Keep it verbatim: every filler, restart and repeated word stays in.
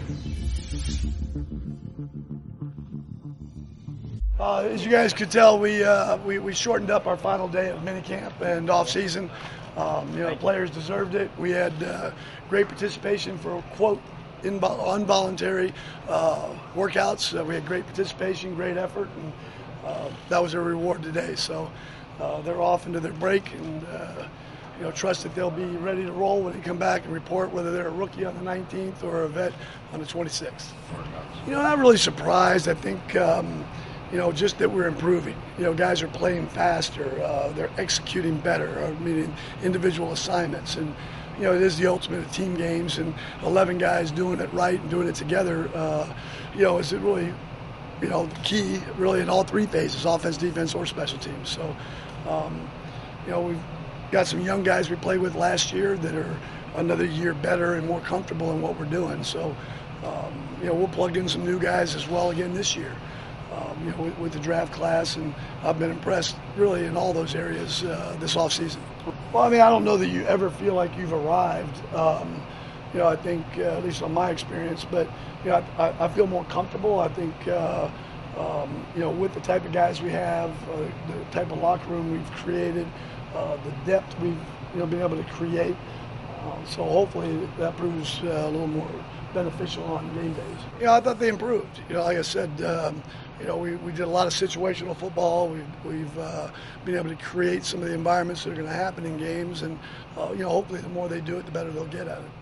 Uh, as you guys could tell, we, uh, we we shortened up our final day of minicamp and off season. Um, you know, players deserved it. We had uh, great participation for quote invol- involuntary uh, workouts. Uh, we had great participation, great effort, and uh, that was a reward today. So uh, they're off into their break, and uh, you know, trust that they'll be ready to roll when they come back and report whether they're a rookie on the nineteenth or a vet on the twenty-sixth. You know, not really surprised. I think. Um, You know, just that we're improving. You know, guys are playing faster. Uh, they're executing better, uh, meaning individual assignments. And, you know, it is the ultimate of team games, and eleven guys doing it right and doing it together, uh, you know, is it really, you know, key really in all three phases, offense, defense, or special teams. So, um, you know, we've got some young guys we played with last year that are another year better and more comfortable in what we're doing. So, um, you know, we'll plug in some new guys as well again this year. Um, you know, with, with the draft class, and I've been impressed really in all those areas uh, this offseason. Well, I mean, I don't know that you ever feel like you've arrived. Um, you know, I think, uh, at least on my experience, but, you know, I, I feel more comfortable. I think, uh, um, you know, with the type of guys we have, uh, the type of locker room we've created, uh, the depth we've, you know, been able to create. Uh, so hopefully that proves uh, a little more beneficial on game days. You know, I thought they improved. You know, like I said, um, you know, we, we did a lot of situational football. We've, we've uh, been able to create some of the environments that are going to happen in games, and uh, you know, hopefully the more they do it, the better they'll get at it.